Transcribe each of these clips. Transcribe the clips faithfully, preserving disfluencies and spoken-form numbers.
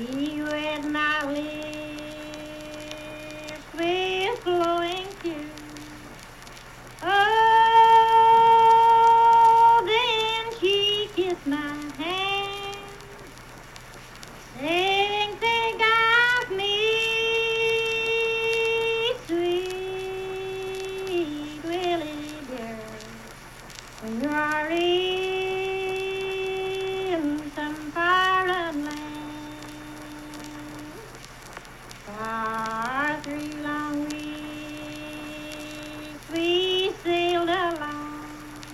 She read my lips with flowing tears. Oh, then she kissed my hand, saying, think of me, sweet Willie dear, when you are in some foreign land. For three long weeks we sailed along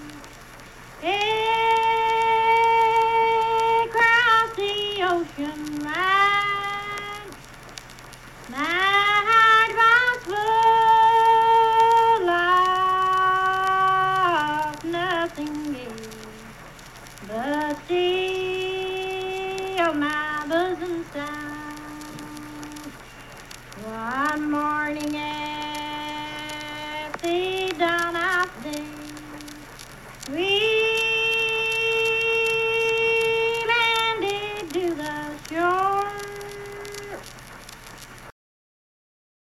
across the ocean line. My heart was full of nothing gay, but still my bosom sighed. One morning